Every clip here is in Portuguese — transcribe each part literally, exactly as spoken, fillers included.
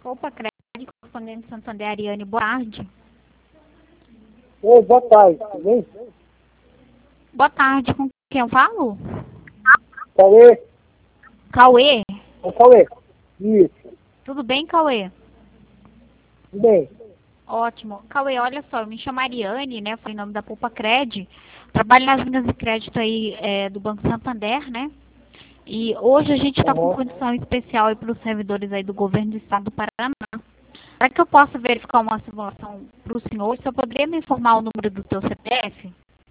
Opa, Crédito Correspondente Santander, Ariane, boa tarde. Oi, boa tarde, tudo bem? Boa tarde, com quem eu falo? Cauê? Cauê? É Cauê? Isso, Tudo bem, Cauê? tudo bem. Ótimo. Cauê, olha só, eu me chamo Ariane, né? Foi em nome da Poupa Cred. Trabalho nas linhas de crédito aí é, do Banco Santander, né? E hoje a gente está com Uhum. condição especial para os servidores aí do governo do estado do Paraná. Para que eu possa verificar uma simulação para o senhor, você poderia me informar o número do seu C P F?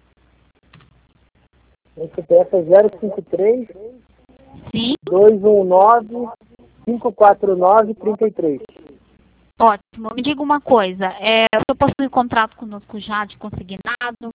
Meu C P F é zero cinco três, Sim. dois um nove, cinco quatro nove, três três. Ótimo. Me diga uma coisa, é, o senhor possui contrato conosco já de consignado?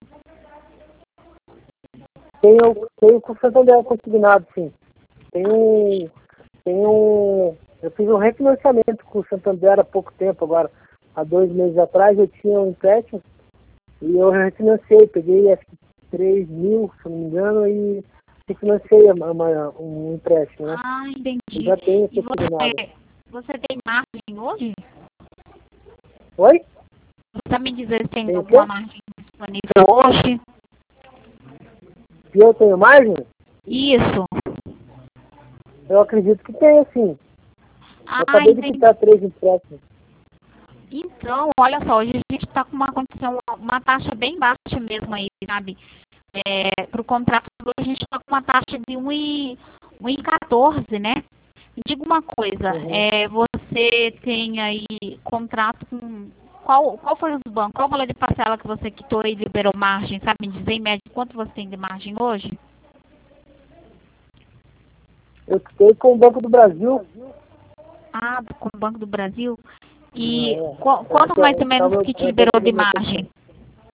Tenho, tenho com o Santander consignado, sim. Tenho, tenho, eu fiz um refinanciamento com o Santander há pouco tempo agora. Há dois meses atrás eu tinha um empréstimo e eu refinanciei, peguei acho que três mil, se não me engano, e refinanciei uma, uma, um empréstimo, né? Ah, Eu entendi. já tenho E consignado. você, você tem margem hoje? Oi? Você sabe me dizer se tem Tem o alguma quê? margem disponível hoje? Se eu tenho margem? Isso. Eu acredito que tem, sim. Ah, Eu acabei de entendi. quitar três empréstimos. Então, olha só, hoje a gente está com uma condição, uma taxa bem baixa mesmo aí, sabe? É, para o contrato, a gente está com uma taxa de um e quatorze, né? Me diga uma coisa, Uhum. é, você tem aí contrato com... Qual, qual foi os bancos? Qual o valor de parcela que você quitou e liberou margem? Sabe me dizer em média quanto você tem de margem hoje? Eu quitei com o Banco do Brasil. Ah, com o Banco do Brasil? E É, qu- quanto mais ou menos tava- que te era liberou dentro de do meu margem? contrato.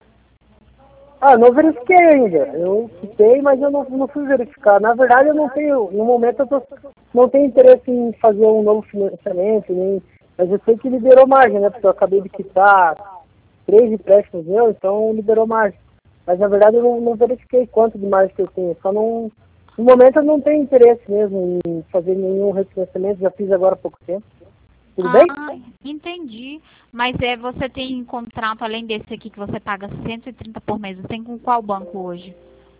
Ah, não verifiquei ainda. Eu quitei, mas eu não, não fui verificar. Na verdade, eu não tenho, no momento eu tô, não tenho interesse em fazer um novo financiamento, nem, mas eu sei que liberou margem, né? Porque eu acabei de quitar três empréstimos meus, então liberou margem. Mas na verdade eu não, não verifiquei quanto de margem que eu tenho. Só não, no momento eu não tenho interesse mesmo em fazer nenhum refinanciamento, já fiz agora há pouco tempo. Tudo bem? Ah, entendi. Mas é, você tem contrato além desse aqui que você paga cento e trinta por mês. Você tem com qual banco hoje?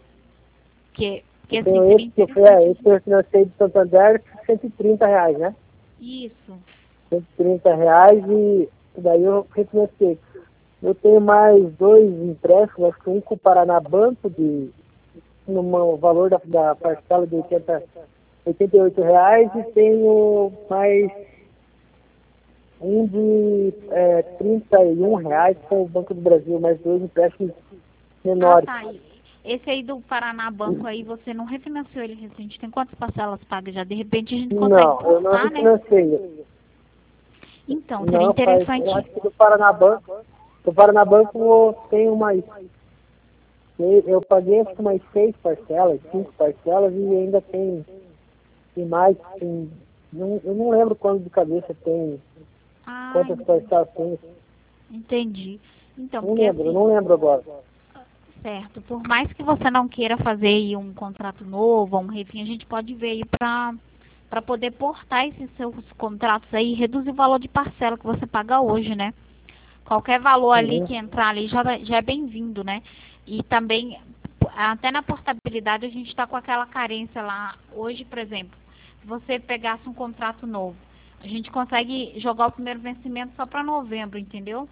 Que, que Eu assim, tenho seria esse que eu fui, é, esse interessante. que eu financei de Santander, cento e trinta reais, né? Isso. cento e trinta reais e daí eu refinancei. Eu tenho mais dois empréstimos, acho que um com o Paraná Banco, de, no valor da, da parcela de oitenta, oitenta e oito reais, e tenho mais um de é, trinta e um reais com o Banco do Brasil, mais dois empréstimos Ah, menores. tá. E esse aí do Paraná Banco aí, você não refinanciou ele recente. Tem quantas parcelas pagas já? De repente a gente consegue Não, eu não cortar, né? refinancei. Então, seria Não, faz, eu interessante. acho que do Paraná Banco, do Paraná Banco eu tenho mais, eu eu paguei acho que mais seis parcelas, cinco parcelas e ainda tem, tem mais, tem, não, eu não lembro quanto de cabeça tem, Ah, quantas parcelas tem, entendi. Então, não porque lembro, eu assim, não lembro agora. certo, por mais que você não queira fazer aí um contrato novo, um refim, a gente pode ver aí para para poder portar esses seus contratos aí e reduzir o valor de parcela que você paga hoje, né? Qualquer valor ali Uhum. que entrar ali já, já é bem-vindo, né? E também, até na portabilidade, a gente está com aquela carência lá. Hoje, por exemplo, se você pegasse um contrato novo, a gente consegue jogar o primeiro vencimento só para novembro, entendeu?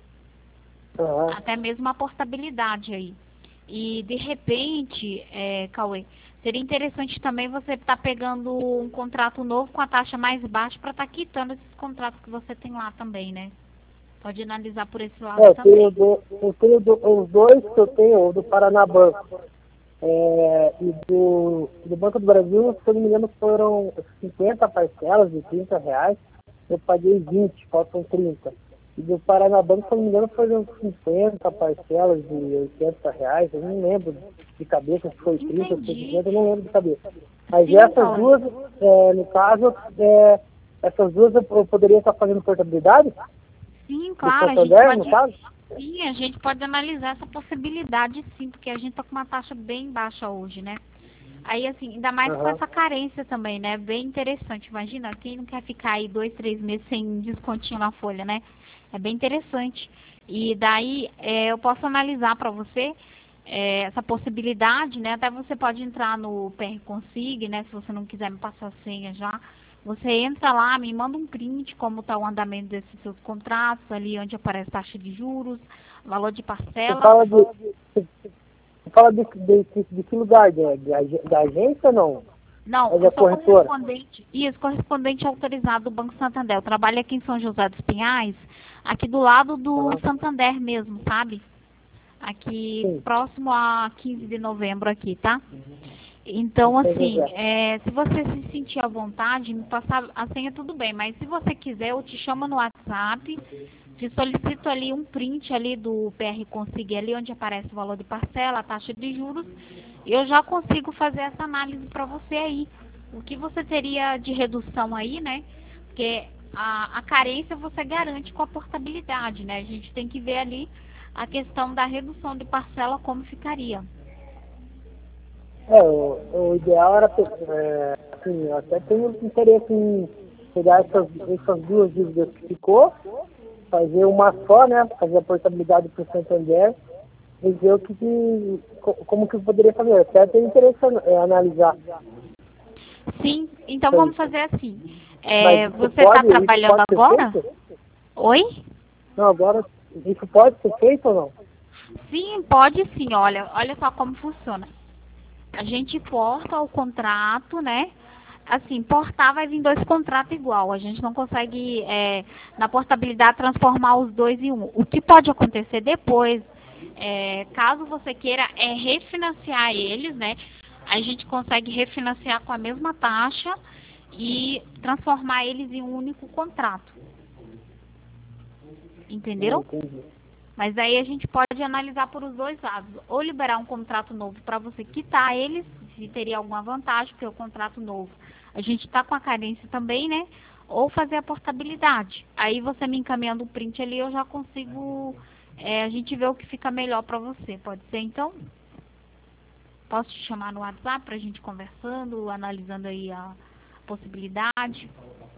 Aham. Até mesmo a portabilidade aí. E de repente, é, Cauê, seria interessante também você estar pegando um contrato novo com a taxa mais baixa para estar quitando esses contratos que você tem lá também, né? Pode analisar por esse lado É, eu tenho, também. do, eu tenho do, os dois que eu tenho, o do Paraná Banco é, e do, do Banco do Brasil, se eu não me engano, foram cinquenta parcelas de trinta reais, eu paguei vinte, faltam trinta. E do Paraná Banco, se eu não me engano, foram cinquenta parcelas de oitenta reais, eu não lembro de cabeça se foi trinta ou foi Entendi. cinquenta, eu não lembro de cabeça. Mas Sim, essas Cauê. duas, é, no caso, é, essas duas eu, eu poderia estar fazendo portabilidade? Sim, Do claro, a gente Santander, no pode. caso? Sim, a gente pode analisar essa possibilidade sim, porque a gente está com uma taxa bem baixa hoje, né? Aí, assim, ainda mais Aham. com essa carência também, né? Bem interessante. Imagina, quem não quer ficar aí dois, três meses sem descontinho na folha, né? É bem interessante. E daí, é, eu posso analisar para você é, essa possibilidade, né? Até você pode entrar no P R Consig, né? Se você não quiser me passar a senha já. Você entra lá, me manda um print, como está o andamento desses seus contratos, ali onde aparece taxa de juros, valor de Você parcela. fala de, você fala de, de, de, de que lugar? De, de, ag- da agência ou não? Não, É eu da sou corretora? correspondente, isso, correspondente autorizado do Banco Santander. Eu trabalho aqui em São José dos Pinhais, aqui do lado do Aham. Santander mesmo, sabe? Aqui Sim, próximo a quinze de novembro aqui, tá? Então, em São assim, José. é, se você se sentir à vontade, me passar a senha, tudo bem. Mas se você quiser, eu te chamo no WhatsApp, te solicito ali um print ali do P R Consig, ali onde aparece o valor de parcela, a taxa de juros, e eu já consigo fazer essa análise para você aí. O que você teria de redução aí, né? Porque a, a carência você garante com a portabilidade, né? A gente tem que ver ali a questão da redução de parcela, como ficaria. É, o, o ideal era, pe- é, assim, eu até tenho interesse em pegar essas, essas duas dívidas que ficou, fazer uma só, né? Fazer a portabilidade para o Santander e ver o que, que co- como que eu poderia fazer. Eu até tenho interesse em é, analisar. Sim, então Então, vamos fazer assim. mas É, isso você está pode, isso trabalhando pode ser agora? feito? Oi? Não, agora, isso pode ser feito ou não? Sim, pode sim. Olha, olha só como funciona. A gente porta o contrato, né? Assim, portar vai vir dois contratos igual. A gente não consegue, é, na portabilidade, transformar os dois em um. O que pode acontecer depois, é, caso você queira, é refinanciar eles, né? A gente consegue refinanciar com a mesma taxa e transformar eles em um único contrato. Não Entendeu? entendi. Mas aí a gente pode analisar por os dois lados. Ou liberar um contrato novo para você quitar eles, se teria alguma vantagem, porque o contrato novo a gente está com a carência também, né? Ou fazer a portabilidade. Aí você me encaminhando o print ali, eu já consigo. É, a gente vê o que fica melhor para você. Pode ser então? Posso te chamar no WhatsApp para a gente conversando, analisando aí a possibilidade?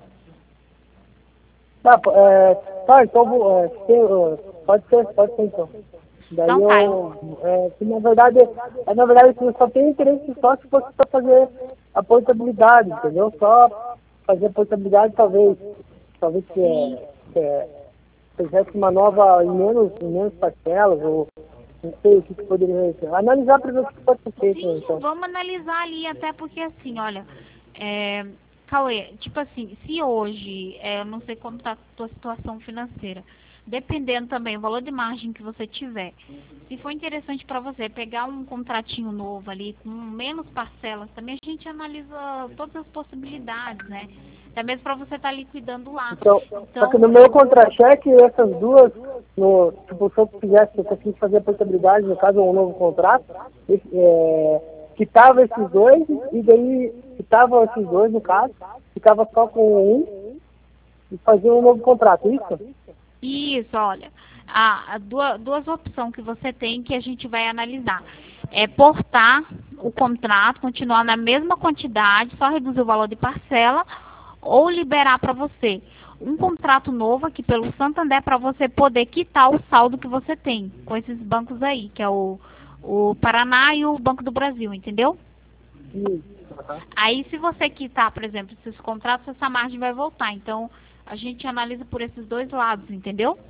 Tá, po- é, tá, então vou, é, tem, é, pode ser, pode ser então. Daí Então tá, eu, eu, é, que na verdade, é, na verdade eu só tenho interesse só se fosse para fazer a portabilidade, entendeu? Só fazer a portabilidade talvez, talvez que sim. é, que é, fizesse uma nova em menos, em menos parcelas, ou não sei o que, que poderia ser. Analisar para ver o que pode ser feito, né, Sim, então. vamos analisar ali, até porque assim, olha, é, Cauê, tipo assim, se hoje, é, eu não sei como está a tua situação financeira, dependendo também o valor de margem que você tiver, se for interessante para você pegar um contratinho novo ali, com menos parcelas, também a gente analisa todas as possibilidades, né? Até mesmo para você estar liquidando lá. Então, só que no Então, meu contra-cheque, essas duas, no, tipo, se eu fizesse, se eu conseguisse fazer a portabilidade, no caso, um novo contrato, esse, é, quitava esses dois, e daí quitava esses dois, no caso, ficava só com um, e fazia um novo contrato, isso? isso, olha, a, a duas, duas opções que você tem que a gente vai analisar. É portar o contrato, continuar na mesma quantidade, só reduzir o valor de parcela, ou liberar para você um contrato novo aqui pelo Santander para você poder quitar o saldo que você tem com esses bancos aí, que é o, o Paraná e o Banco do Brasil, entendeu? Isso. Aham. Aí, se você quitar, por exemplo, esses contratos, essa margem vai voltar. Então, a gente analisa por esses dois lados, entendeu?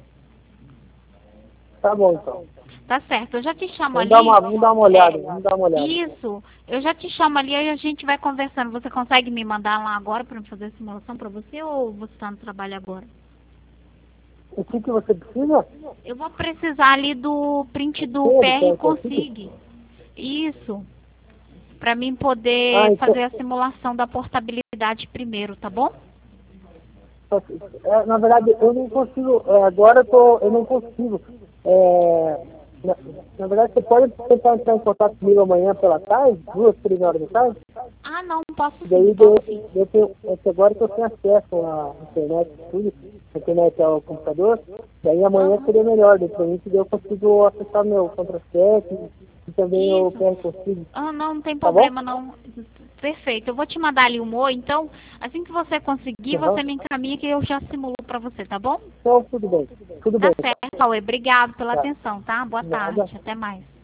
Tá bom, então. Tá certo. Eu já te chamo Vamos dar ali. uma, vamos dar uma olhada, É, vamos dar uma olhada. isso. Eu já te chamo ali e a gente vai conversando. Você consegue me mandar lá agora para fazer a simulação para você ou você está no trabalho agora? O que que você precisa? Eu vou precisar ali do print do Todo, P R quer, quer tudo? Consig. Isso. Para mim Ah, poder então, fazer a simulação da portabilidade primeiro, tá bom? É, na verdade, eu não consigo, é, agora eu, tô, eu não consigo. É, na, na verdade, você pode tentar entrar em contato comigo amanhã pela tarde, duas, três horas da tarde, Ah, não, posso e sim, daí posso eu, sim. eu tenho, é que agora que eu tenho acesso à internet, tudo, a internet ao computador, daí amanhã Aham. seria melhor, depois daí eu consigo acessar meu contra-cheque e também eu Isso. quero conseguir. Ah, não, não tem Tá problema, bom? não. Perfeito. Eu vou te mandar ali o Mo, então, assim que você conseguir, Uhum. você me encaminha que eu já simulo para você, tá bom? Então, tudo bem. Tudo Tá bem. certo, Cauê. Obrigado pela Tá. atenção, tá? Boa Nada. tarde. Até mais.